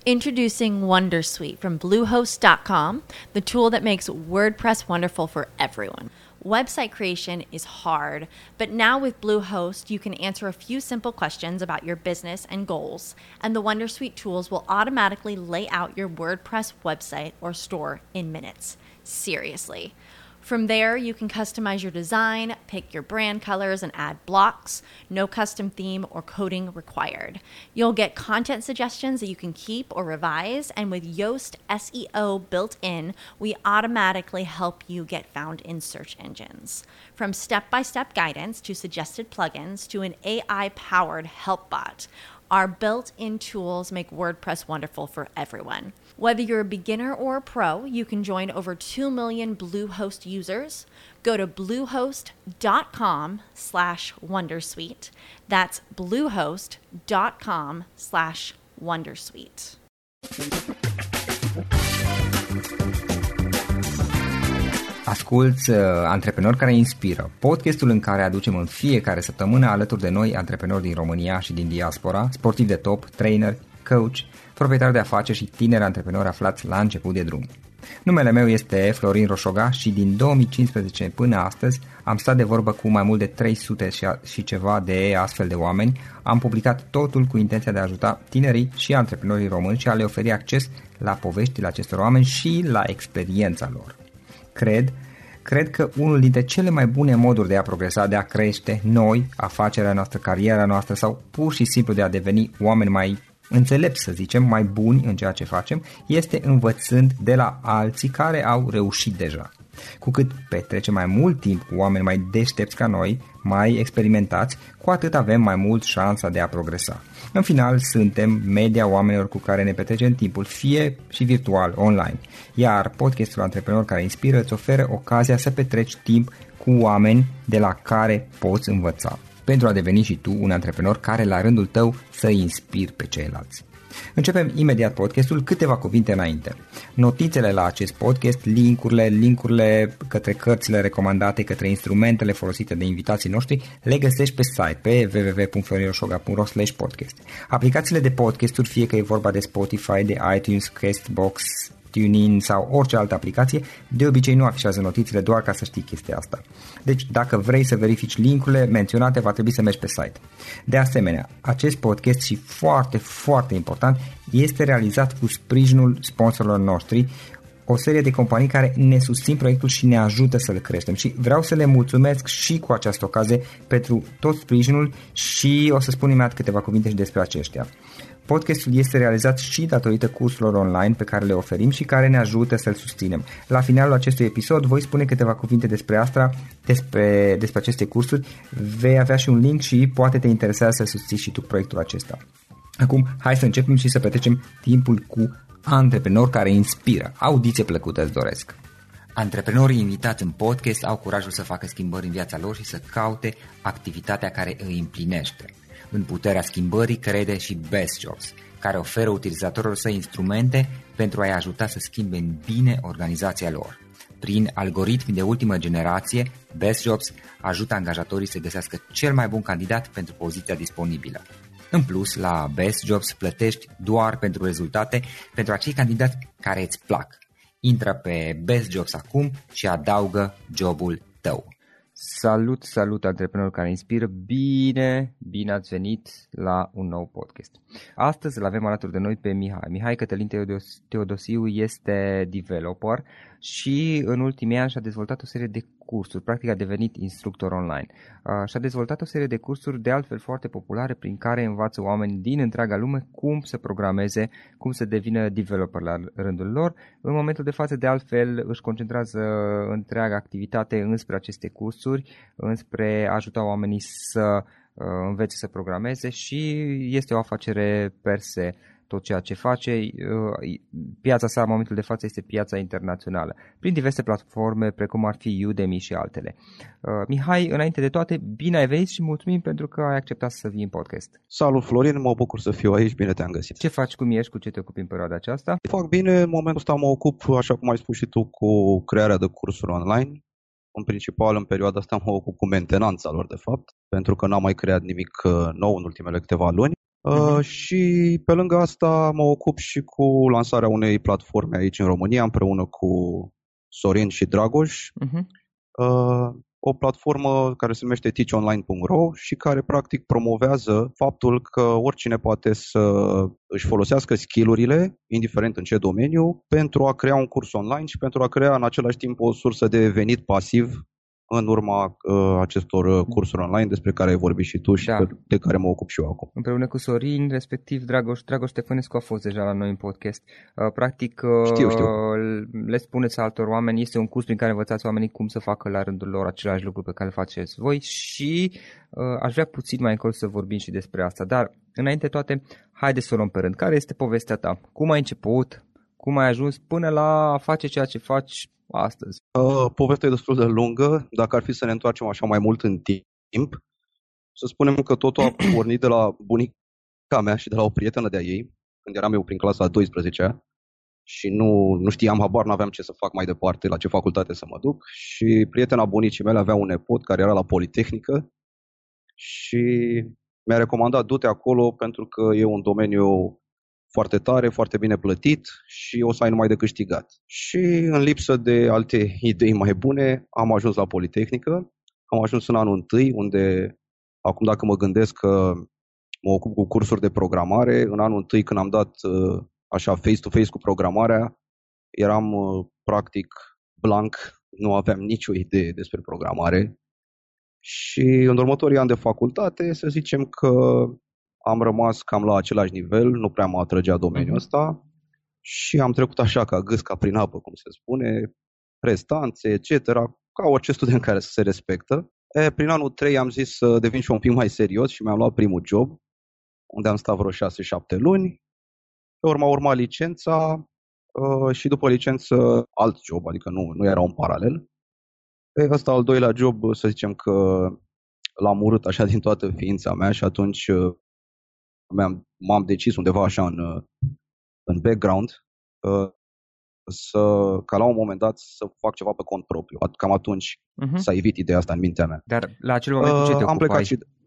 Introducing Wondersuite from Bluehost.com, the tool that makes WordPress wonderful for everyone. Website creation is hard, but now with Bluehost, you can answer a few simple questions about your business and goals, and the Wondersuite tools will automatically lay out your WordPress website or store in minutes. Seriously. From there, you can customize your design, pick your brand colors, and add blocks. No custom theme or coding required. You'll get content suggestions that you can keep or revise, and with Yoast SEO built in, we automatically help you get found in search engines. From step-by-step guidance to suggested plugins to an AI-powered help bot, our built-in tools make WordPress wonderful for everyone. Whether you're a beginner or a pro, you can join over 2 million Bluehost users. Go to bluehost.com/wondersuite. That's bluehost.com/wondersuite. Asculți Antreprenori care inspiră, podcastul în care aducem în fiecare săptămână alături de noi antreprenori din România și din diaspora, sportivi de top, trainer, coach, proprietari de afaceri și tineri antreprenori aflați la început de drum. Numele meu este Florin Roșoga și din 2015 până astăzi am stat de vorbă cu mai mult de 300 și ceva de astfel de oameni. Am publicat totul cu intenția de a ajuta tinerii și antreprenorii români și a le oferi acces la poveștile acestor oameni și la experiența lor. Cred că unul dintre cele mai bune moduri de a progresa, de a crește noi, afacerea noastră, cariera noastră sau pur și simplu de a deveni oameni mai înțelepți, să zicem, mai buni în ceea ce facem, este învățând de la alții care au reușit deja. Cu cât petrecem mai mult timp cu oameni mai deștepți ca noi, mai experimentați, cu atât avem mai mult șansa de a progresa. În final, suntem media oamenilor cu care ne petrecem timpul, fie și virtual, online. Iar podcastul Antreprenori care inspiră îți oferă ocazia să petreci timp cu oameni de la care poți învăța, pentru a deveni și tu un antreprenor care la rândul tău să inspiri pe ceilalți. Începem imediat podcastul, câteva cuvinte înainte. Notițele la acest podcast, linkurile către cărțile recomandate, către instrumentele folosite de invitații noștri, le găsești pe site pe www.florinrosoga.ro/podcast. Aplicațiile de podcasturi, fie că e vorba de Spotify, de iTunes, Castbox, TuneIn sau orice altă aplicație, de obicei nu afișează notițele, doar ca să știi chestia asta. Deci dacă vrei să verifici linkurile menționate, va trebui să mergi pe site. De asemenea, acest podcast și foarte, foarte important, este realizat cu sprijinul sponsorilor noștri, o serie de companii care ne susțin proiectul și ne ajută să-l creștem și vreau să le mulțumesc și cu această ocazie pentru tot sprijinul și o să spun imediat câteva cuvinte și despre aceștia. Podcastul este realizat și datorită cursurilor online pe care le oferim și care ne ajută să-l susținem. La finalul acestui episod voi spune câteva cuvinte despre asta, despre aceste cursuri. Vei avea și un link și poate te interesează să susții și tu proiectul acesta. Acum, hai să începem și să petrecem timpul cu antreprenori care inspiră. Audiție plăcută îți doresc! Antreprenorii invitați în podcast au curajul să facă schimbări în viața lor și să caute activitatea care îi împlinește. În puterea schimbării crede și Best Jobs, care oferă utilizatorilor săi instrumente pentru a-i ajuta să schimbe în bine organizația lor. Prin algoritmi de ultimă generație, Best Jobs ajută angajatorii să găsească cel mai bun candidat pentru poziția disponibilă. În plus, la Best Jobs plătești doar pentru rezultate pentru acei candidați care îți plac. Intră pe Best Jobs acum și adaugă jobul tău. Salut antreprenori care inspiră, bine ați venit la un nou podcast. Astăzi îl avem alături de noi pe Mihai Cătălin Teodosiu este developer și în ultimii ani și-a dezvoltat o serie de cursuri, practic a devenit instructor online. Și-a dezvoltat o serie de cursuri de altfel foarte populare prin care învață oameni din întreaga lume cum să programeze, cum să devină developer la rândul lor. În momentul de față de altfel își concentrează întreaga activitate înspre aceste cursuri, înspre a ajuta oamenii să învețe să programeze și este o afacere per se. Tot ceea ce face, piața sa în momentul de față este piața internațională, prin diverse platforme precum ar fi Udemy și altele. Mihai, înainte de toate, bine ai venit și mulțumim pentru că ai acceptat să vii în podcast. Salut Florin, mă bucur să fiu aici, bine te-am găsit. Ce faci, cum ești, cu ce te ocupi în perioada aceasta? Fac bine, în momentul ăsta mă ocup, așa cum ai spus și tu, cu crearea de cursuri online. În principal, în perioada asta mă ocup cu mentenanța lor, de fapt, pentru că n-am mai creat nimic nou în ultimele câteva luni. Și pe lângă asta mă ocup și cu lansarea unei platforme aici în România împreună cu Sorin și Dragoș. O platformă care se numește teachonline.ro și care practic promovează faptul că oricine poate să își folosească skill-urile, indiferent în ce domeniu, pentru a crea un curs online și pentru a crea în același timp o sursă de venit pasiv în urma acestor cursuri online despre care ai vorbit și tu și de care mă ocup și eu acum. Împreună cu Sorin, respectiv Dragoș Ștefănescu a fost deja la noi în podcast. Practic, știu. Le spuneți altor oameni, este un curs prin care învățați oamenii cum să facă la rândul lor același lucru pe care îl faceți voi și aș vrea puțin mai încolo să vorbim și despre asta. Dar, înainte toate, haide să o luăm pe rând. Care este povestea ta? Cum ai început? Cum ai ajuns până la a face ceea ce faci astăzi? Povestea e destul de lungă. Dacă ar fi să ne întoarcem așa mai mult în timp, să spunem că totul a pornit de la bunica mea și de la o prietenă de-a ei, când eram eu prin clasa a 12-a și nu știam, habar n-aveam ce să fac mai departe, la ce facultate să mă duc, și prietena bunicii mele avea un nepot care era la Politehnică și mi-a recomandat du-te acolo pentru că e un domeniu foarte tare, foarte bine plătit și o să ai numai de câștigat. Și în lipsă de alte idei mai bune, am ajuns la Politehnică, am ajuns în anul 1, unde, acum dacă mă gândesc că mă ocup cu cursuri de programare, în anul 1 când am dat așa face-to-face cu programarea, eram practic blank, nu aveam nicio idee despre programare. Și în următorii ani de facultate, să zicem că am rămas cam la același nivel, nu prea mă atrăgea domeniul ăsta și am trecut așa ca gâsca prin apă, cum se spune, prestanțe, etc., ca orice student care se respectă. Prin anul 3 am zis să devin și un pic mai serios și mi-am luat primul job, unde am stat vreo 6-7 luni. Pe urma urma licența și după licență alt job, adică nu era un paralel. Ăsta al doilea job, să zicem că l-am urât așa din toată ființa mea și atunci m-am decis undeva așa în background ca la un moment dat să fac ceva pe cont propriu. Cam atunci s-a evit ideea asta în mintea mea. Dar la acel moment cu ce te ocupai?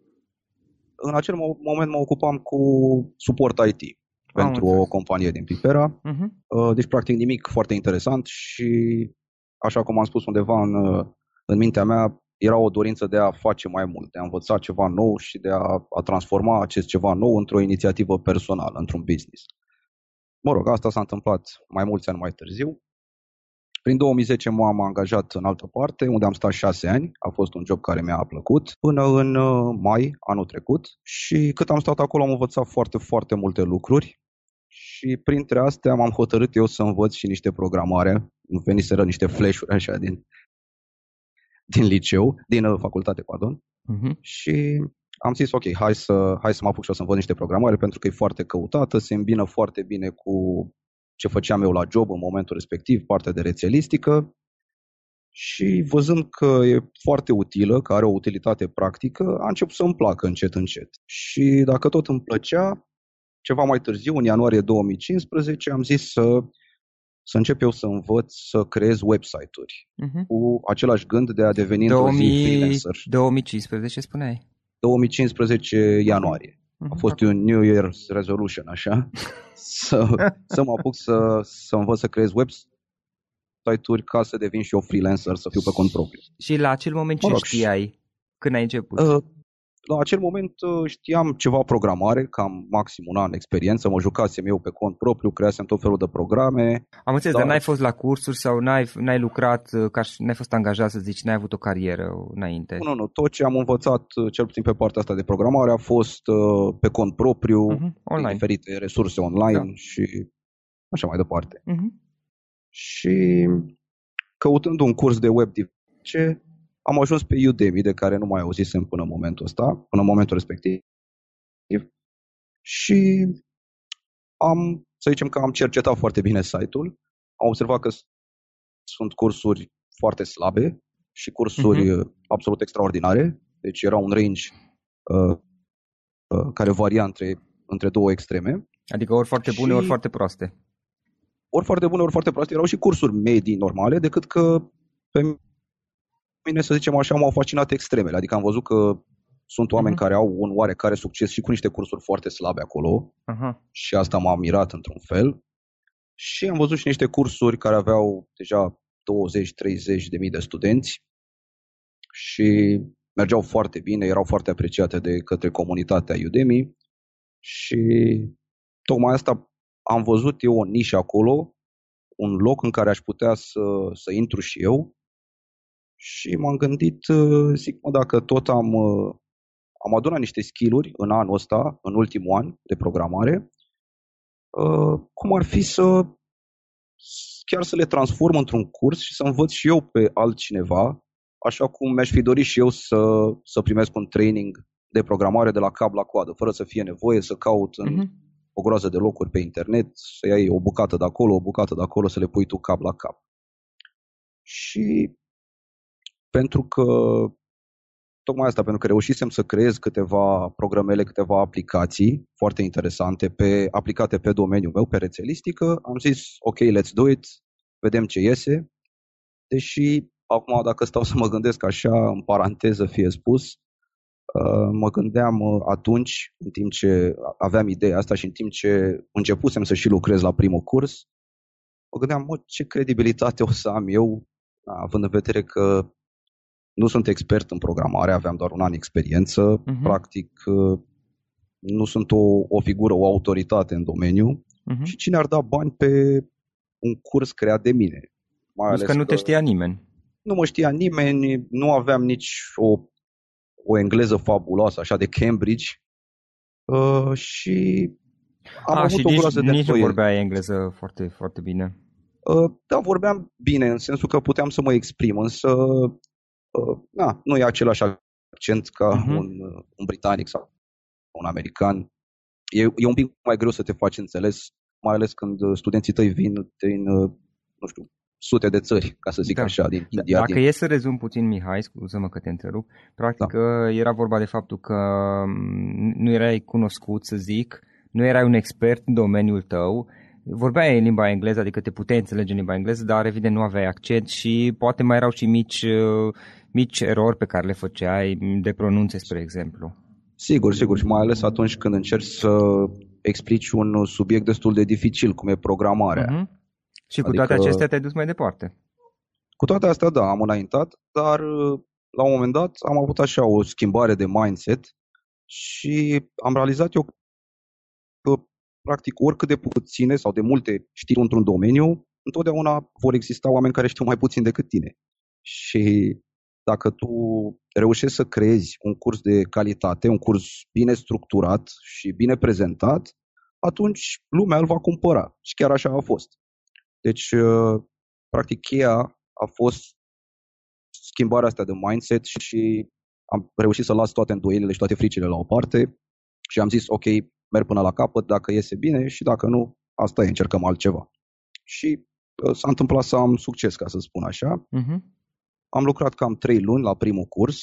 În acel moment mă ocupam cu suport IT pentru o companie din Pipera. Deci practic nimic foarte interesant și așa cum am spus undeva în mintea mea, era o dorință de a face mai mult, de a învăța ceva nou și de a transforma acest ceva nou într-o inițiativă personală, într-un business. Mă rog, asta s-a întâmplat mai mulți ani mai târziu. Prin 2010 m-am angajat în altă parte, unde am stat 6 ani. A fost un job care mi-a plăcut până în mai anul trecut și cât am stat acolo am învățat foarte, foarte multe lucruri și printre astea m-am hotărât eu să învăț și niște programare. Îmi veniseră niște flash-uri așa din liceu, din facultate, pardon. Și am zis, ok, hai să mă apuc și o să învăț niște programare pentru că e foarte căutată, se îmbină foarte bine cu ce făceam eu la job în momentul respectiv, partea de rețelistică. Și văzând că e foarte utilă, că are o utilitate practică, a început să-mi placă încet, încet. Și dacă tot îmi plăcea, ceva mai târziu, în ianuarie 2015, am zis să încep eu să învăț să creez website-uri cu același gând de a deveni într-o zi freelancer. 2015 spuneai? 2015 ianuarie. A fost un New Year's resolution, așa, să mă apuc să învăț să creez website-uri ca să devin și eu freelancer, să fiu pe cont propriu. Și la acel moment ce știai când ai început? La acel moment știam ceva programare, cam maxim un an experiență, mă jucasem eu pe cont propriu, creasem tot felul de programe. Am înțeles, dar n-ai fost la cursuri sau n-ai lucrat, n-ai fost angajat, să zici, n-ai avut o carieră înainte? Nu, tot ce am învățat, cel puțin pe partea asta de programare, a fost pe cont propriu, online. diferite resurse online și așa mai departe. Și căutând un curs de web development, am ajuns pe Udemy, de care nu mai auzisem până în momentul respectiv. Și să zicem că am cercetat foarte bine site-ul. Am observat că sunt cursuri foarte slabe și cursuri absolut extraordinare. Deci era un range care varia între două extreme. Adică ori foarte bune, ori foarte proaste. Ori foarte bune, ori foarte proaste. Erau și cursuri medii normale, decât că pe mine, să zicem așa, m-au fascinat extremele. Adică am văzut că Sunt oameni care au un oarecare succes și cu niște cursuri foarte slabe acolo și asta m-a mirat într-un fel. Și am văzut și niște cursuri care aveau deja 20-30 de mii de studenți și mergeau foarte bine, erau foarte apreciate de către comunitatea Udemy și tocmai asta am văzut eu o nișă acolo, un loc în care aș putea să intru și eu și m-am gândit, zic, dacă tot am adunat niște skill-uri în anul ăsta, în ultimul an de programare, cum ar fi chiar să le transform într-un curs și să învăț și eu pe altcineva, așa cum mi-aș fi dorit și eu să primesc un training de programare de la cap la coadă, fără să fie nevoie să caut în o groază de locuri pe internet, să iei o bucată de acolo, o bucată de acolo, să le pui tu cap la cap. Și pentru că tocmai asta, pentru că reușisem să creez câteva programele, câteva aplicații foarte interesante aplicate pe domeniul meu, pe rețelistică, am zis, ok, let's do it, vedem ce iese. Deși, acum, dacă stau să mă gândesc așa, în paranteză fie spus, mă gândeam atunci, în timp ce aveam ideea asta și în timp ce începusem să și lucrez la primul curs, mă gândeam, ce credibilitate o să am eu, având în vedere că nu sunt expert în programare, aveam doar un an experiență, practic nu sunt o figură, o autoritate în domeniu și cine ar da bani pe un curs creat de mine? Mai ales că nu te știa nimeni. Nu mă știa nimeni, nu aveam nici o engleză fabuloasă, așa de Cambridge și am avut și o groază de nici nu vorbeai engleză foarte, foarte bine. Da, vorbeam bine, în sensul că puteam să mă exprim, însă nu e același accent ca un britanic sau un american. E un pic mai greu să te faci înțeles, mai ales când studenții tăi vin din, nu știu, sute de țări, ca să zic așa, din India. Dacă e să rezum puțin, Mihai, scuză-mă că te întrerup, practic era vorba de faptul că nu erai cunoscut, să zic, nu erai un expert în domeniul tău, vorbeai în limba engleză, adică te puteai înțelege în limba engleză, dar evident nu aveai accent și poate mai erau și mici erori pe care le făceai de pronunție, spre exemplu. Sigur, și mai ales atunci când încerci să explici un subiect destul de dificil, cum e programarea. Și cu toate acestea te-ai dus mai departe. Cu toate astea, da, am înaintat, dar la un moment dat am avut așa o schimbare de mindset și am realizat eu că practic oricât de puține sau de multe știri într-un domeniu, întotdeauna vor exista oameni care știu mai puțin decât tine. Și dacă tu reușești să creezi un curs de calitate, un curs bine structurat și bine prezentat, atunci lumea îl va cumpăra. Și chiar așa a fost. Deci, practic, cheia a fost schimbarea asta de mindset și am reușit să las toate îndoielile și toate fricile la o parte și am zis, ok, merg până la capăt, dacă iese bine și dacă nu, asta e, încercăm altceva. Și s-a întâmplat să am succes, ca să spun așa. Am lucrat cam 3 luni la primul curs,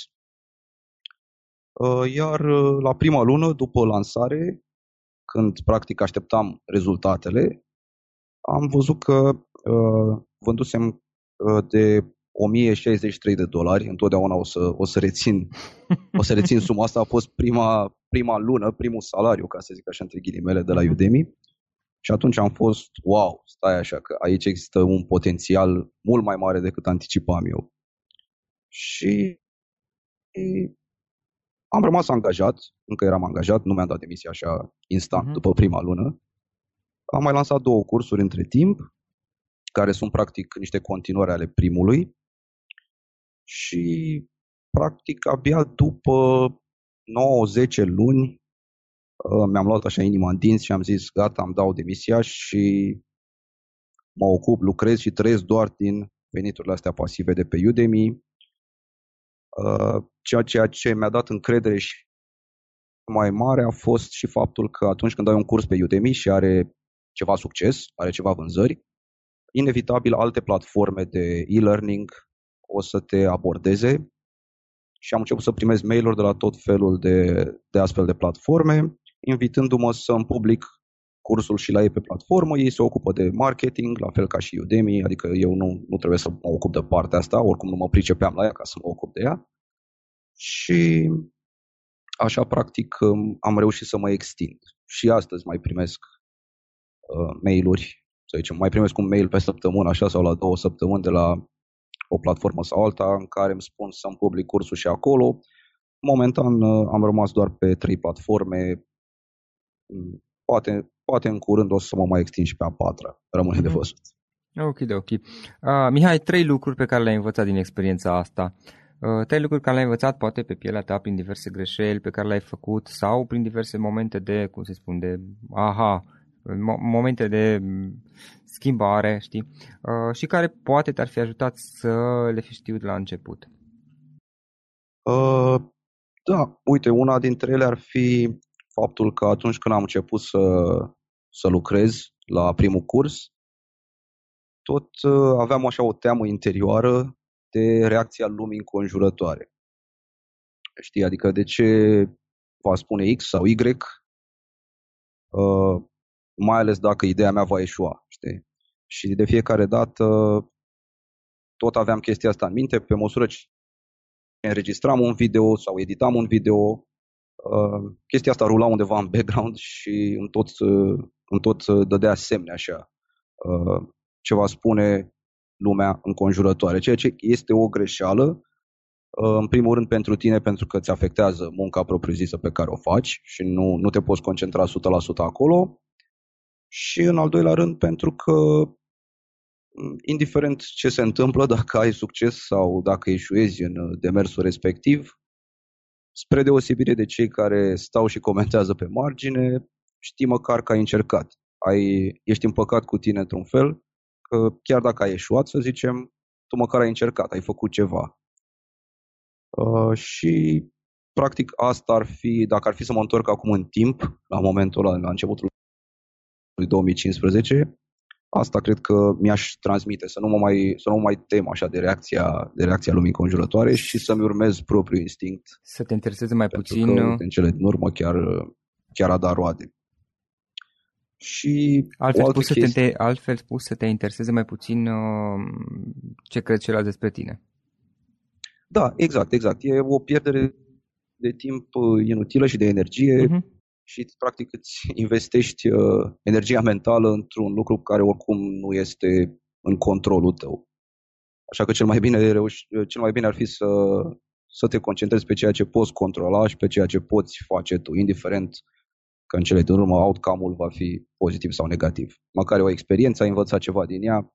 iar la prima lună, după lansare, când practic așteptam rezultatele, am văzut că vândusem de $1063. Întotdeauna o să rețin suma asta. A fost prima lună, primul salariu, ca să zic așa, între ghilimele, de la Udemy. Și atunci am fost, wow, stai așa, că aici există un potențial mult mai mare decât anticipam eu. Și am rămas angajat, încă eram angajat, nu mi-am dat demisia așa instant după prima lună. Am mai lansat 2 cursuri între timp, care sunt practic niște continuări ale primului și practic abia după 9-10 luni mi-am luat așa inima în dinți și am zis gata, îmi dau demisia și lucrez și trăiesc doar din veniturile astea pasive de pe Udemy, ceea ce mi-a dat încredere și mai mare a fost și faptul că atunci când ai un curs pe Udemy și are ceva succes, are ceva vânzări, inevitabil alte platforme de e-learning o să te abordeze și am început să primesc mail-uri de la tot felul de astfel de platforme, invitându-mă să îmi public cursul și la ei pe platformă. Ei se ocupă de marketing, la fel ca și Udemy, adică eu nu trebuie să mă ocup de partea asta, oricum nu mă pricepeam la ea ca să mă ocup de ea. Și așa practic am reușit să mă extind. Și astăzi mai primesc mail-uri, să zicem, mai primesc un mail pe săptămână, așa, sau la 2 săptămâni de la o platformă sau alta în care îmi spun să-mi public cursul și acolo. Momentan am rămas doar pe 3 platforme. Poate în curând o să mă mai extind și pe a 4-a. Rămâne de văzut. Ok. Mihai, 3 lucruri pe care le-ai învățat din experiența asta. 3 lucruri care le-ai învățat poate pe pielea ta prin diverse greșeli pe care le-ai făcut sau prin diverse momente de, momente de schimbare, știi? Și care poate te-ar fi ajutat să le fi știut la început. Da, uite, una dintre ele ar fi faptul că atunci când am început să lucrez la primul curs, tot aveam așa o teamă interioară de reacția lumii înconjurătoare. Știi, adică de ce va spune X sau Y, mai ales dacă ideea mea va eșua, știi? Și de fiecare dată tot aveam chestia asta în minte, pe măsură ce înregistram un video sau editam un video, chestia asta rula undeva în background și îmi tot dădea semne așa, ce va spune lumea înconjurătoare, ceea ce este o greșeală, în primul rând pentru tine, pentru că îți afectează munca propriu-zisă pe care o faci și nu te poți concentra 100% acolo, și în al doilea rând pentru că indiferent ce se întâmplă, dacă ai succes sau dacă eșuezi în demersul respectiv, spre deosebire de cei care stau și comentează pe margine, știi măcar că ai încercat. Ești împăcat cu tine într-un fel, că chiar dacă ai eșuat, să zicem, tu măcar ai încercat, ai făcut ceva. Și practic asta ar fi, dacă ar fi să mă întorc acum în timp, la momentul ăla, la începutul lui 2015, asta cred că mi-aș transmite, să nu mă mai tem așa de reacția lumii înconjurătoare și să-mi urmez propriul instinct. Să te intereseze mai puțin. Că, în cele din urmă chiar a dat roade. Și altfel spus, să te intereseze mai puțin ce cred ceilalți despre tine. Da, exact. E o pierdere de timp inutilă și de energie. Și practic îți investești energia mentală într-un lucru care oricum nu este în controlul tău. Așa că cel mai bine ar fi să te concentrezi pe ceea ce poți controla și pe ceea ce poți face tu, indiferent că în cele din urmă outcome-ul va fi pozitiv sau negativ. Măcar o experiență, ai învățat ceva din ea.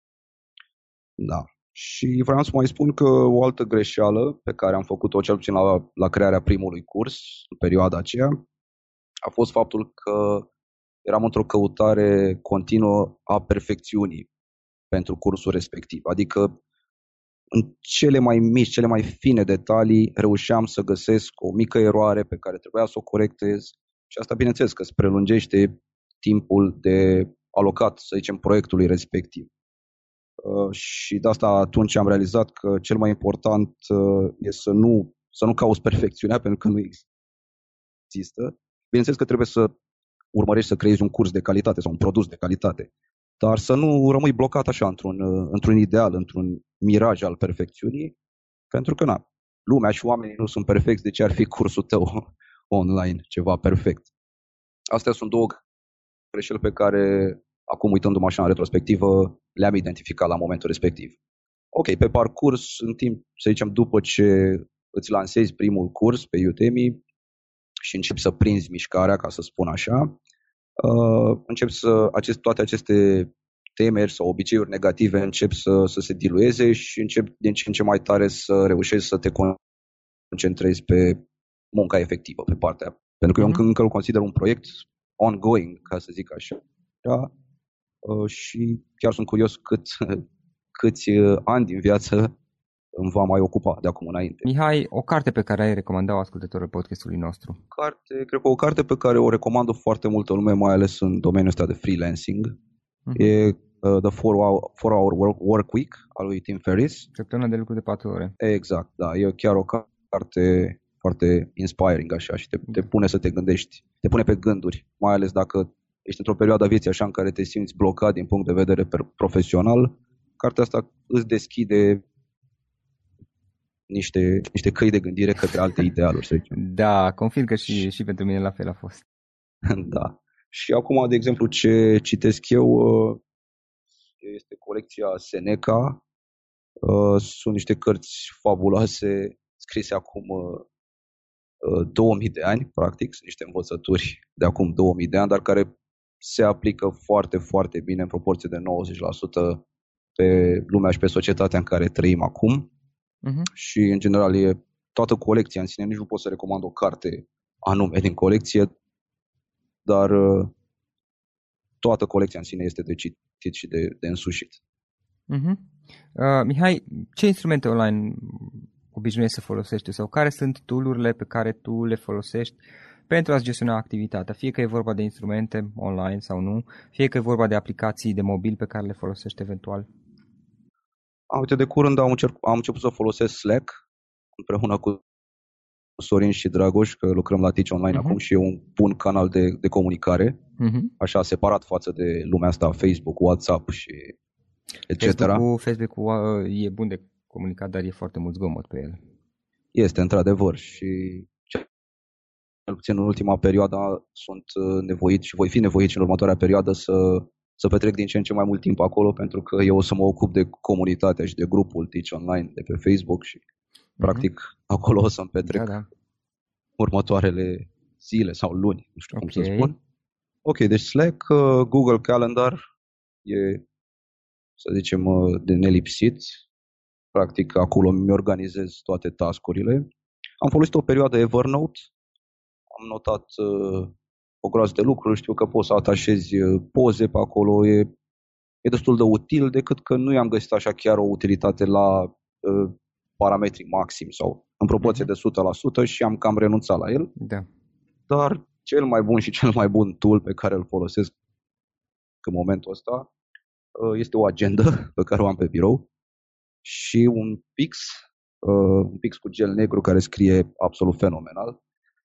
Da. Și vreau să mai spun că o altă greșeală pe care am făcut-o cel puțin la crearea primului curs, în perioada aceea, a fost faptul că eram într-o căutare continuă a perfecțiunii pentru cursul respectiv. Adică în cele mai mici, cele mai fine detalii reușeam să găsesc o mică eroare pe care trebuia să o corectez și asta bineînțeles că îți prelungește timpul de alocat, să zicem, proiectului respectiv. Și de asta atunci am realizat că cel mai important e să nu cauți perfecțiunea, pentru că nu există. Bineînțeles că trebuie să urmărești să creezi un curs de calitate sau un produs de calitate, dar să nu rămâi blocat așa într-un ideal, într-un miraj al perfecțiunii, pentru că lumea și oamenii nu sunt perfecți, de ce ar fi cursul tău online ceva perfect? Astea sunt 2 greșeli pe care, acum uitându-mă așa în retrospectivă, le-am identificat la momentul respectiv. Ok, pe parcurs, în timp, să zicem, după ce îți lansezi primul curs pe Udemy și începi să prinzi mișcarea, ca să spun așa, începi toate aceste temeri sau obiceiuri negative încep să se dilueze și începi din ce în ce mai tare să reușești să te concentrezi pe munca efectivă, pe partea. Pentru că eu încă îl consider un proiect ongoing, ca să zic așa. Da? Și chiar sunt curios câți ani din viață îmi va mai ocupa de acum înainte. Mihai, o carte pe care ai recomandat-o ascultătorul podcastului nostru? Cred că o carte pe care o recomandă foarte multă lume, mai ales în domeniul ăsta de freelancing, e The 4-Hour Work Week al lui Tim Ferriss. Săptămâna de lucru de 4 ore. Exact, da. E chiar o carte foarte inspiring așa și te pune să te gândești, te pune pe gânduri, mai ales dacă ești într-o perioadă a vieții așa în care te simți blocat din punct de vedere profesional. Cartea asta îți deschide niște căi de gândire către alte idealuri, să zicem. Da, confirm că și pentru mine la fel a fost. Da. Și acum, de exemplu, ce citesc eu este colecția Seneca. Sunt niște cărți fabuloase scrise acum 2000 de ani, practic, sunt niște învățături de acum 2000 de ani, dar care se aplică foarte, foarte bine în proporție de 90% pe lumea și pe societatea în care trăim acum. Și, în general, toată colecția în sine. Nici nu pot să recomand o carte anume din colecție, dar toată colecția în sine este de citit și de însușit. Mihai, ce instrumente online obișnuiești să folosești sau care sunt tool-urile pe care tu le folosești pentru a-ți gestiona activitatea? Fie că e vorba de instrumente online sau nu, fie că e vorba de aplicații de mobil pe care le folosești eventual. Uite, de curând am început să folosesc Slack împreună cu Sorin și Dragoș, că lucrăm la Teach Online acum și e un bun canal de comunicare, așa separat față de lumea asta, Facebook, WhatsApp și etc. Facebook-ul e bun de comunicat, dar e foarte mult zgomot pe el. Este, într-adevăr, și cel puțin în ultima perioadă sunt nevoit și voi fi nevoit și în următoarea perioadă să petrec din ce în ce mai mult timp acolo, pentru că eu o să mă ocup de comunitatea și de grupul Teach Online de pe Facebook și practic acolo o să-mi petrec următoarele zile sau luni, nu știu cum să spun. Ok, deci Slack, Google Calendar e, să zicem, de nelipsit. Practic acolo mi organizez toate task-urile. Am folosit o perioadă Evernote, am notat o groază de lucruri, știu că poți să atașezi poze pe acolo, e destul de util, decât că nu i-am găsit așa chiar o utilitate la parametri maxim sau în proporție de 100% și am cam renunțat la el. Da. Dar cel mai bun și cel mai bun tool pe care îl folosesc în momentul ăsta este o agendă pe care o am pe birou și un pix cu gel negru care scrie absolut fenomenal.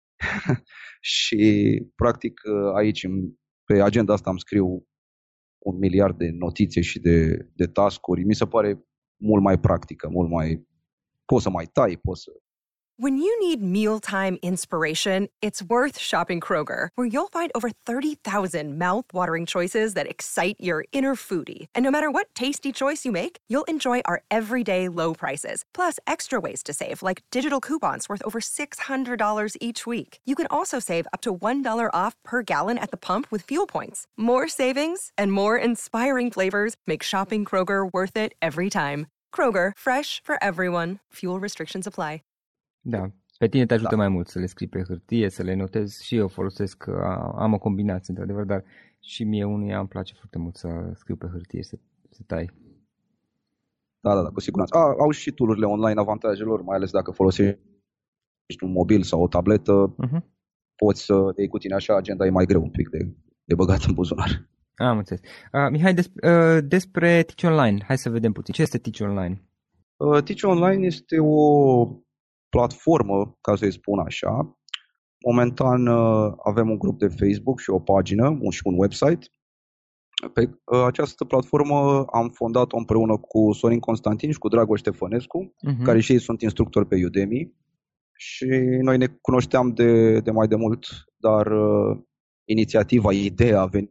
Și practic aici pe agenda asta îmi scriu 1 miliard de notițe și de task-uri. Mi se pare mult mai practică, mult mai... Poți să mai tai, poți să... When you need mealtime inspiration, it's worth shopping Kroger, where you'll find over 30,000 mouth-watering choices that excite your inner foodie. And no matter what tasty choice you make, you'll enjoy our everyday low prices, plus extra ways to save, like digital coupons worth over $600 each week. You can also save up to $1 off per gallon at the pump with fuel points. More savings and more inspiring flavors make shopping Kroger worth it every time. Kroger, fresh for everyone. Fuel restrictions apply. Da, pe tine te ajută mai mult să le scrii pe hârtie, să le notezi și eu folosesc, am o combinație într-adevăr, dar și mie unuia îmi place foarte mult să scriu pe hârtie, să tai. Da, cu siguranță. Au și tool-urile online avantajelor, mai ales dacă folosești un mobil sau o tabletă, poți să te iei cu tine așa, agenda e mai greu un pic de băgat în buzunar. Am înțeles. Mihai, despre Teach Online, hai să vedem puțin. Ce este Teach Online? Teach Online este o platformă, ca să-i spun așa. Momentan avem un grup de Facebook și o pagină și un website. Pe această platformă am fondat-o împreună cu Sorin Constantin și cu Dragoș Ștefănescu, care și ei sunt instructori pe Udemy. Și noi ne cunoșteam de mai de mult, dar ideea a venit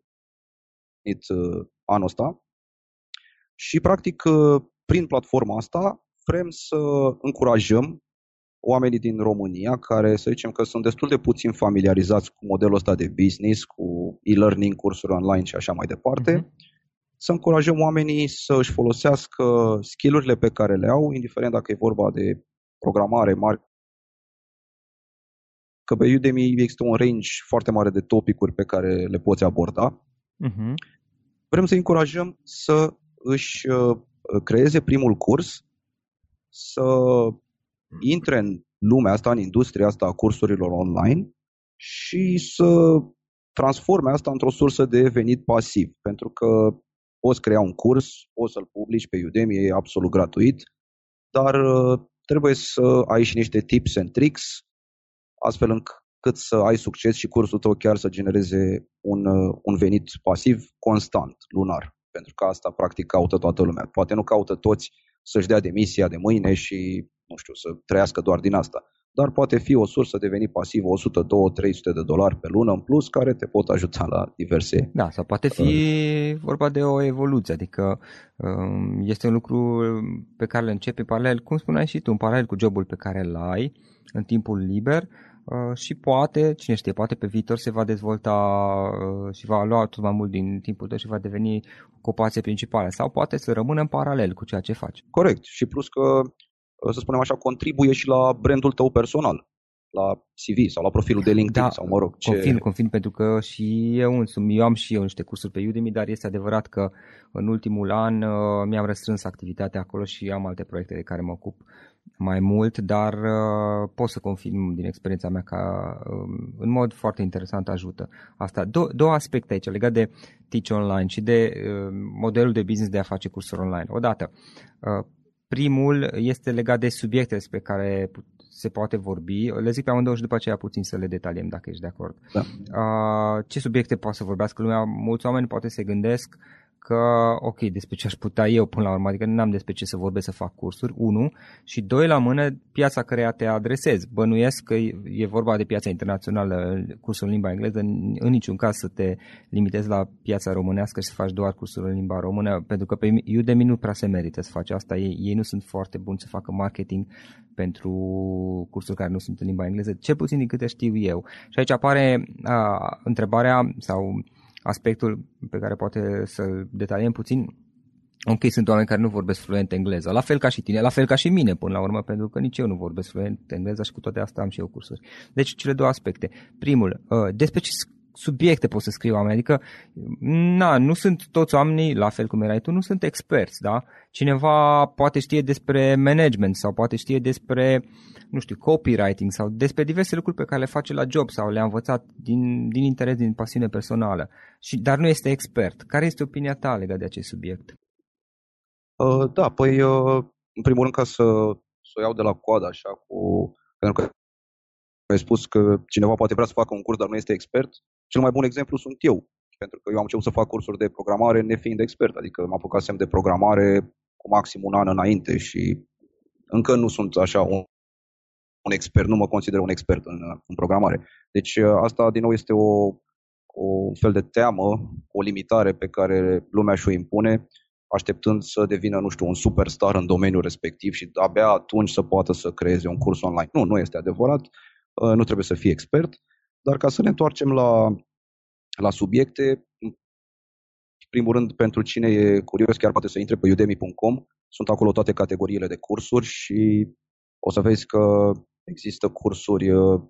anul ăsta. Și practic prin platforma asta vrem să încurajăm oamenii din România care, să zicem că sunt destul de puțin familiarizați cu modelul ăsta de business, cu e-learning, cursuri online și așa mai departe, să încurajăm oamenii să își folosească skill-urile pe care le au, indiferent dacă e vorba de programare, că pe Udemy există un range foarte mare de topicuri pe care le poți aborda. Vrem să încurajăm să își creeze primul curs, să intre în lumea asta, în industria asta a cursurilor online și să transforme asta într-o sursă de venit pasiv. Pentru că poți crea un curs, poți să-l publici pe Udemy, e absolut gratuit, dar trebuie să ai și niște tips and tricks, astfel încât să ai succes și cursul tău chiar să genereze un venit pasiv constant, lunar. Pentru că asta practic caută toată lumea. Poate nu caută toți să-și dea demisia de mâine și nu știu, să trăiască doar din asta. Dar poate fi o sursă de venit pasivă, 100, 200, 300 de dolari pe lună în plus, care te pot ajuta la diverse... Da, sau poate fi vorba de o evoluție, adică este un lucru pe care îl începi paralel, cum spuneai și tu, în paralel cu jobul pe care îl ai în timpul liber și poate, cine știe, poate pe viitor se va dezvolta și va lua tot mai mult din timpul tău și va deveni ocupație principală sau poate să rămână în paralel cu ceea ce faci. Corect, și plus că, să spunem așa, contribuie și la brandul tău personal, la CV sau la profilul de LinkedIn, sau mă rog. Confirm, pentru că și eu am și eu niște cursuri pe Udemy, dar este adevărat că în ultimul an mi-am restrâns activitatea acolo și am alte proiecte de care mă ocup mai mult, dar pot să confirm din experiența mea că în mod foarte interesant ajută. Asta, două aspecte aici legat de Teach Online și de modelul de business de a face cursuri online. Odată, primul este legat de subiecte despre care se poate vorbi. Le zic pe amândouă și după aceea puțin să le detaliem dacă ești de acord. Da. Ce subiecte poate să vorbească lumea? Mulți oameni poate se gândesc că, ok, despre ce aș putea eu până la urmă, adică n-am despre ce să vorbesc, să fac cursuri, 1, și 2, la mână, piața căreia te adresezi. Bănuiesc că e vorba de piața internațională, cursul în limba engleză, în niciun caz să te limitezi la piața românească și să faci doar cursuri în limba română, pentru că pe Udemy nu prea se merită să faci asta, ei nu sunt foarte buni să facă marketing pentru cursuri care nu sunt în limba engleză, cel puțin din câte știu eu. Și aici apare întrebarea sau aspectul pe care poate să-l detaliem puțin. Ok, sunt oameni care nu vorbesc fluent engleză, la fel ca și tine, la fel ca și mine până la urmă, pentru că nici eu nu vorbesc fluent engleză și cu toate astea am și eu cursuri. Deci cele două aspecte. Primul, despre ce subiecte pot să scriu oameni, adică nu sunt toți oamenii, la fel cum erai tu, nu sunt experți, da? Cineva poate știe despre management sau poate știe despre, nu știu, copywriting sau despre diverse lucruri pe care le face la job sau le-a învățat din interes, din pasiune personală, dar nu este expert. Care este opinia ta legat de acest subiect? Da, păi, în primul rând, ca să o iau de la coadă, așa, pentru că ai spus că cineva poate vrea să facă un curs, dar nu este expert. Cel mai bun exemplu sunt eu, pentru că eu am început să fac cursuri de programare nefiind expert, adică m-am apucat de programare cu maxim un an înainte și încă nu sunt așa un expert, nu mă consider un expert în programare. Deci asta din nou este o fel de teamă, o limitare pe care lumea și-o impune, așteptând să devină, nu știu, un superstar în domeniul respectiv și abia atunci să poată să creeze un curs online. Nu este adevărat, nu trebuie să fii expert, dar ca să ne întoarcem la subiecte, în primul rând, pentru cine e curios, chiar poate să intre pe udemy.com, sunt acolo toate categoriile de cursuri și o să vezi că există cursuri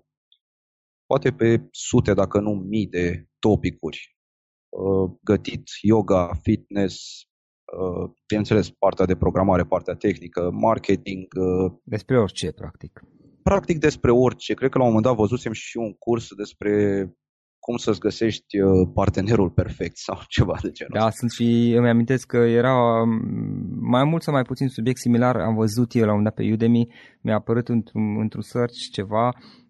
poate pe sute, dacă nu mii de topicuri. Gătit, yoga, fitness, bineînțeles, partea de programare, partea tehnică, marketing. Despre orice, practic. Practic despre orice. Cred că la un moment dat văzusem și un curs despre cum să-ți găsești partenerul perfect sau ceva de genul ăsta. Da, sunt și îmi amintesc că era mai mult sau mai puțin subiect similar. Am văzut eu la un moment dat pe Udemy, mi-a apărut într-un search ceva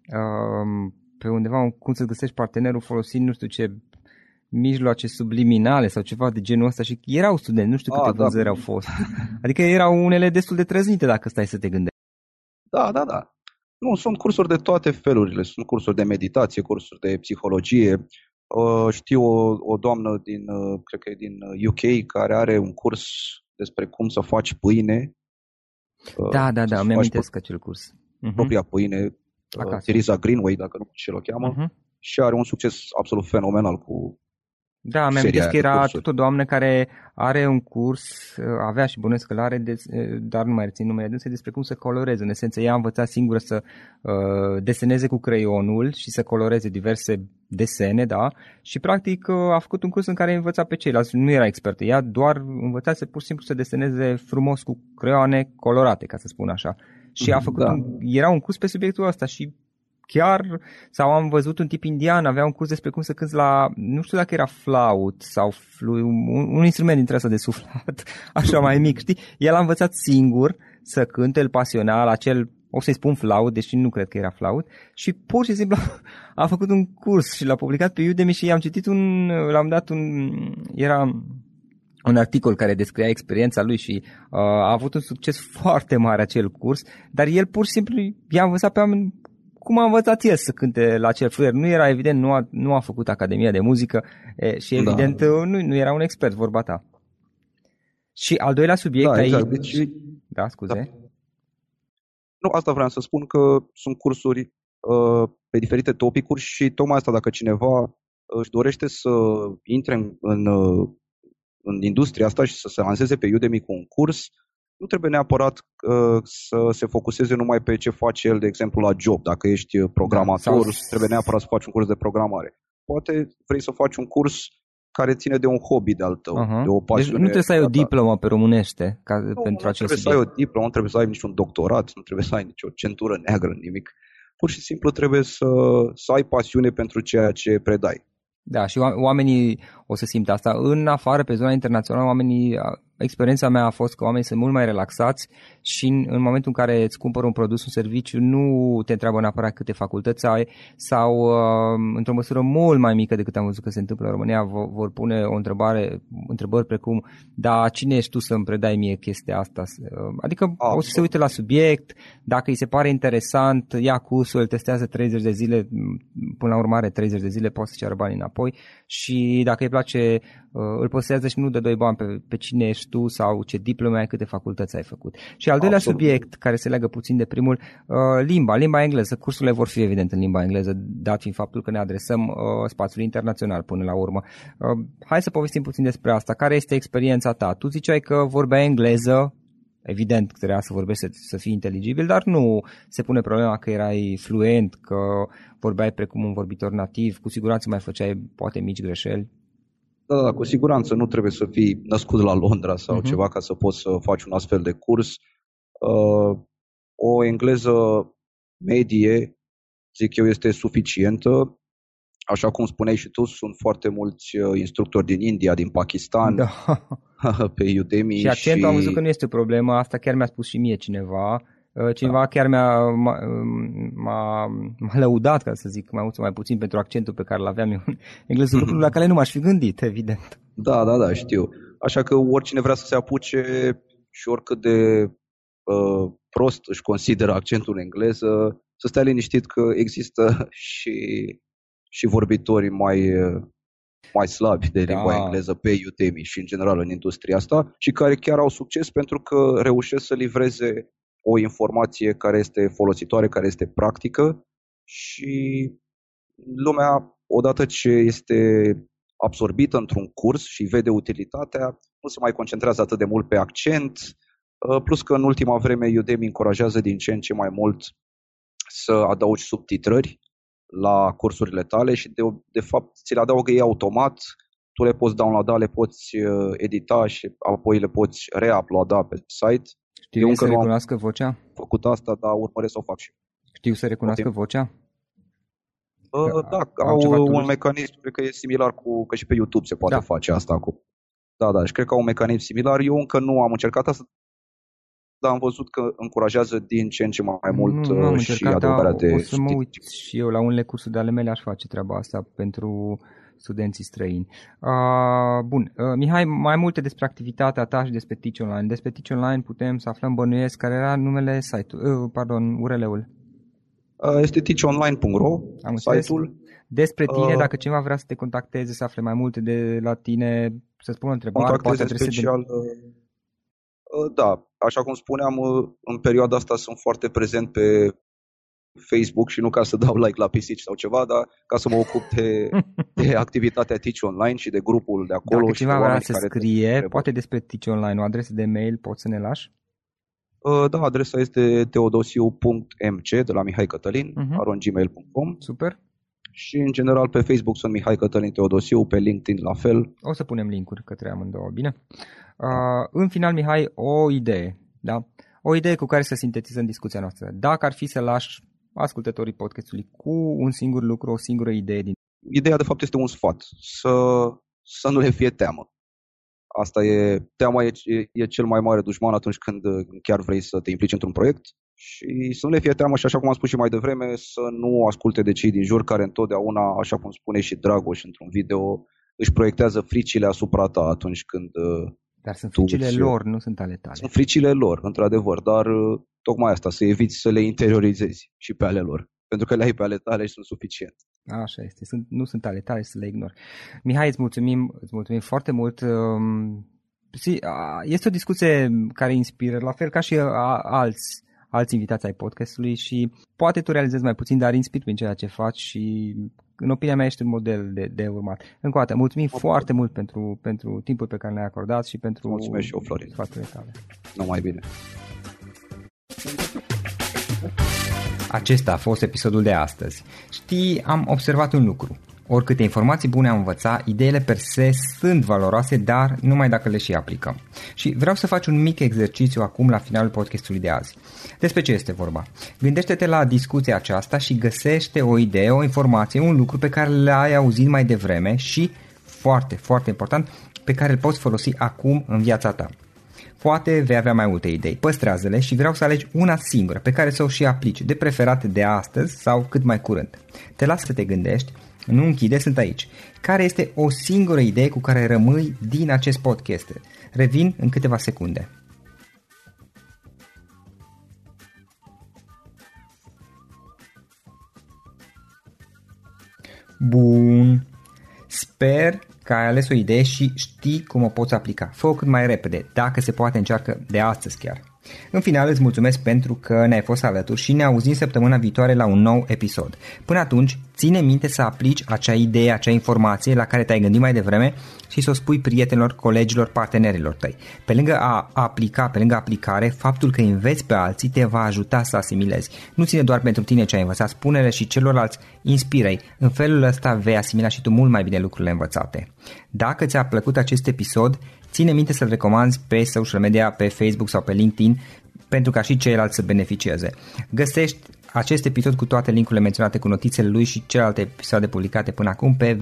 pe undeva cum să găsești partenerul folosind nu știu ce mijloace subliminale sau ceva de genul ăsta și erau studenți, nu știu câte vânzări au fost. Adică erau unele destul de trăznite dacă stai să te gândești. Da. Nu, sunt cursuri de toate felurile, sunt cursuri de meditație, cursuri de psihologie. Știu o doamnă cred că e din UK, care are un curs despre cum să faci pâine. Da, îmi amintesc acel curs. Propria pâine, Teresa Greenway, dacă nu știu ce o cheamă, și are un succes absolut fenomenal cu Da, mi-am amintesc că era tot o doamnă care are un curs, avea și bănuiesc că l-are, dar nu mai rețin numele dânsei, despre cum să coloreze. În esență, ea a învățat singură să deseneze cu creionul și să coloreze diverse desene, da? Și practic a făcut un curs în care învăța pe ceilalți. Nu era expertă, ea doar învățase pur și simplu să deseneze frumos cu creioane colorate, ca să spun așa. Și a făcut era un curs pe subiectul ăsta și sau am văzut un tip indian, avea un curs despre cum să cânți la, nu știu dacă era flaut sau un instrument dintre ăsta de suflat, așa mai mic, știi? El a învățat singur să cânte, îl pasiona la acel, o să-i spun flaut, deși nu cred că era flaut, și pur și simplu a făcut un curs și l-a publicat pe Udemy și i-am citit era un articol care descria experiența lui și a avut un succes foarte mare acel curs, dar el pur și simplu i-a învățat pe oameni cum a învățat el să cânte la acel fluier. Nu era evident, nu a făcut Academia de Muzică și evident nu era un expert, vorba ta. Și al doilea subiect exact. Deci, da, scuze. Da. Nu, asta vreau să spun, că sunt cursuri pe diferite topicuri și tocmai asta, dacă cineva își dorește să intre în industria asta și să se lanseze pe Udemy cu un curs, nu trebuie neapărat să se focuseze numai pe ce face el, de exemplu, la job. Dacă ești programator, trebuie neapărat să faci un curs de programare. Poate vrei să faci un curs care ține de un hobby de-al tău, de o pasiune. Deci nu trebuie să ai o diplomă pe românește pentru acest subiect. Nu trebuie să ai o diplomă, nu trebuie să ai niciun doctorat, nu trebuie să ai nicio centură neagră, nimic. Pur și simplu trebuie să ai pasiune pentru ceea ce predai. Da, și oamenii o să simtă asta. În afară, pe zona internațională, experiența mea a fost că oamenii sunt mult mai relaxați și în momentul în care îți cumpără un produs, un serviciu, nu te întreabă neapărat câte facultăți ai sau într-o măsură mult mai mică decât am văzut că se întâmplă în România, vor pune întrebări precum: da, cine ești tu să-mi predai mie chestia asta? Adică o să se uite la subiect, dacă îi se pare interesant, ia cursul, îl testează 30 de zile, până la urmare 30 de zile poți să ceară banii înapoi și dacă îi place îl postează și nu dă 2 bani pe cine ești tu sau ce diplome ai, câte facultăți ai făcut. Și al doilea subiect, care se leagă puțin de primul, limba engleză. Cursurile vor fi evident în limba engleză, dat fiind faptul că ne adresăm spațiului internațional până la urmă. Hai să povestim puțin despre asta. Care este experiența ta? Tu ziceai că vorbeai engleză, evident că trebuia să vorbești să fii inteligibil, dar nu se pune problema că erai fluent, că vorbeai precum un vorbitor nativ, cu siguranță mai făceai poate mici greșeli. Da, cu siguranță nu trebuie să fii născut la Londra sau ceva ca să poți să faci un astfel de curs. O engleză medie, zic eu, este suficientă. Așa cum spuneai și tu, sunt foarte mulți instructori din India, din Pakistan, pe Udemy. Și accentul am văzut că nu este o problemă, asta chiar mi-a spus și mie cineva. Cineva chiar m-a lăudat, ca să zic mai mult sau mai puțin, pentru accentul pe care l-aveam eu în engleză, lucruri la care nu m-aș fi gândit, evident. Da, știu. Așa că oricine vrea să se apuce și oricât de prost își consideră accentul în engleză, să stea liniștit că există și vorbitori mai slabi de limba engleză pe Udemy și în general în industria asta și care chiar au succes pentru că reușesc să livreze o informație care este folositoare, care este practică și lumea, odată ce este absorbită într-un curs și vede utilitatea, nu se mai concentrează atât de mult pe accent, plus că în ultima vreme Udemy încurajează din ce în ce mai mult să adaugi subtitrări la cursurile tale și de fapt ți le adaugă ei automat, tu le poți downloada, le poți edita și apoi le poți re-uploada pe site. Știu să recunoască vocea? Făcut asta, dar urmăresc să o fac și. Știu să recunoască vocea? Da, au un mecanism, cred că e similar că și pe YouTube se poate face asta acum. Da, și cred că au un mecanism similar. Eu încă nu am încercat asta, dar am văzut că încurajează din ce în ce mai mult și adăugarea de o să mă uit și eu la unele cursuri de ale mele, aș face treaba asta pentru studenții străini. Bun, Mihai, mai multe despre activitatea ta și despre Teach Online. Despre Teach Online putem să aflăm, bănuiesc, care era numele site-ul, URL-ul. Este teachonline.ro, site-ul. Despre tine, dacă cineva vrea să te contacteze, să afle mai multe de la tine, să spună întrebări, poate adrese special. Da, așa cum spuneam, în perioada asta sunt foarte prezent pe Facebook și nu ca să dau like la pisici sau ceva, dar ca să mă ocup de activitatea Teach Online și de grupul de acolo. Dacă cineva vrea să scrie, poate despre Teach Online, o adresă de mail, poți să ne lași? Da, adresa este teodosiu.mc de la Mihai Cătălin, @gmail.com. Super. Și în general pe Facebook sunt Mihai Cătălin Teodosiu, pe LinkedIn la fel. O să punem link-uri către amândouă, bine? În final, Mihai, o idee, da? O idee cu care să sintetizăm discuția noastră. Dacă ar fi să lași ascultătorii podcastului cu un singur lucru, o singură idee din... Ideea de fapt este un sfat, să nu le fie teamă. Asta e, teama e cel mai mare dușman atunci când chiar vrei să te implici într-un proiect și să nu le fie teamă și așa cum am spus și mai devreme, să nu asculte de cei din jur care întotdeauna, așa cum spune și Dragoș într-un video, își proiectează fricile asupra ta atunci când Dar sunt fricile lor, nu sunt ale tale. Sunt fricile lor, într-adevăr, dar tocmai asta, să eviți să le interiorizezi și pe ale lor. Pentru că le ai pe ale tale și sunt suficient. Așa este, nu sunt ale tale, să le ignori. Mihai, îți mulțumim foarte mult. Este o discuție care inspiră, la fel ca și alți invitați ai podcastului și poate tu realizezi mai puțin, dar inspiri prin ceea ce faci și în opinia mea ești un model de urmat. Încă o dată, mulțumim foarte mult pentru timpul pe care ne-ai acordat și pentru mulțumesc și eu, Florin. Sfaturile tale. Numai bine. Acesta a fost episodul de astăzi. Știi, am observat un lucru. Oricâte informații bune am învățat, ideile per se sunt valoroase, dar numai dacă le și aplicăm. Și vreau să faci un mic exercițiu acum la finalul podcastului de azi. Despre ce este vorba? Gândește-te la discuția aceasta și găsește o idee, o informație, un lucru pe care l-ai auzit mai devreme și, foarte, foarte important, pe care îl poți folosi acum în viața ta. Poate vei avea mai multe idei, păstrează-le și vreau să alegi una singură pe care să o și aplici, de preferat de astăzi sau cât mai curând. Te las să te gândești, nu închide, sunt aici. Care este o singură idee cu care rămâi din acest podcast? Revin în câteva secunde. Bun. Sper că ai ales o idee și știi cum o poți aplica. Fă-o cât mai repede, dacă se poate încearcă de astăzi chiar. În final îți mulțumesc pentru că ne-ai fost alături și ne auzim săptămâna viitoare la un nou episod. Până atunci, ține minte să aplici acea idee, acea informație la care te-ai gândit mai devreme și să o spui prietenilor, colegilor, partenerilor tăi. Pe lângă a aplica, pe lângă aplicare, faptul că înveți pe alții te va ajuta să asimilezi. Nu ține doar pentru tine ce ai învățat, spune-le și celorlalți, inspiră-i. În felul ăsta vei asimila și tu mult mai bine lucrurile învățate. Dacă ți-a plăcut acest episod, ține minte să-l recomanzi pe social media, pe Facebook sau pe LinkedIn, pentru ca și ceilalți să beneficieze. Găsești acest episod cu toate linkurile menționate cu notițele lui și celelalte episoade publicate până acum pe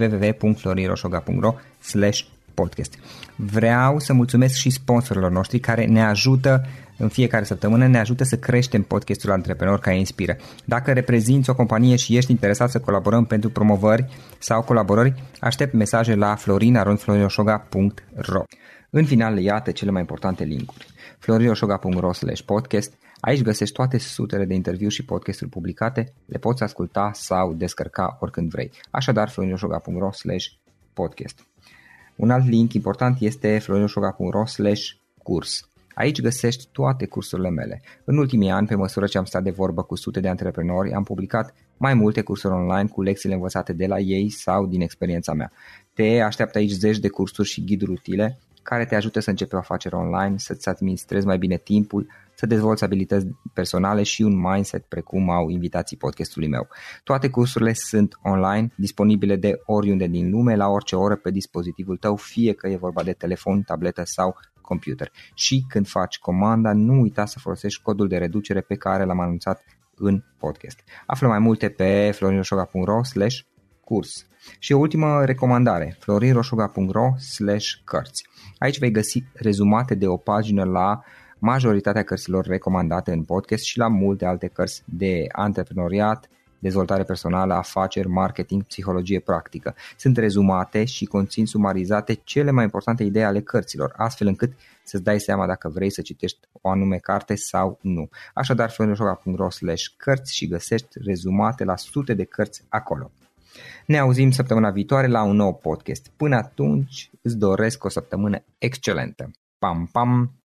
www.florinroșoga.ro/podcast. Vreau să mulțumesc și sponsorilor noștri care ne ajută în fiecare săptămână, ne ajută să creștem podcastul Antreprenor care inspiră. Dacă reprezinți o companie și ești interesat să colaborăm pentru promovări sau colaborări, aștept mesaje la florin@florinroșoga.ro. În final, iată cele mai importante linkuri. florinroșoga.ro/podcast. Aici găsești toate sutele de interviuri și podcasturi publicate, le poți asculta sau descărca oricând vrei. Așadar, florinroșoga.ro/podcast. Un alt link important este florinroșoga.ro/curs. Aici găsești toate cursurile mele. În ultimii ani, pe măsură ce am stat de vorbă cu sute de antreprenori, am publicat mai multe cursuri online cu lecțiile învățate de la ei sau din experiența mea. Te așteaptă aici zeci de cursuri și ghiduri utile care te ajută să începi o afacere online, să-ți administrezi mai bine timpul, să dezvolți abilități personale și un mindset precum au invitații podcastului meu. Toate cursurile sunt online, disponibile de oriunde din lume, la orice oră pe dispozitivul tău, fie că e vorba de telefon, tabletă sau computer. Și când faci comanda, nu uita să folosești codul de reducere pe care l-am anunțat în podcast. Află mai multe pe florinroșoga.ro/curs. Și o ultimă recomandare, florinroșoga.ro/cărți. Aici vei găsi rezumate de o pagină la majoritatea cărților recomandate în podcast și la multe alte cărți de antreprenoriat, dezvoltare personală, afaceri, marketing, psihologie practică. Sunt rezumate și conțin sumarizate cele mai importante idei ale cărților, astfel încât să-ți dai seama dacă vrei să citești o anume carte sau nu. Așadar, florinroșoga.ro/cărți și găsești rezumate la sute de cărți acolo. Ne auzim săptămâna viitoare la un nou podcast. Până atunci îți doresc o săptămână excelentă. Pam, pam!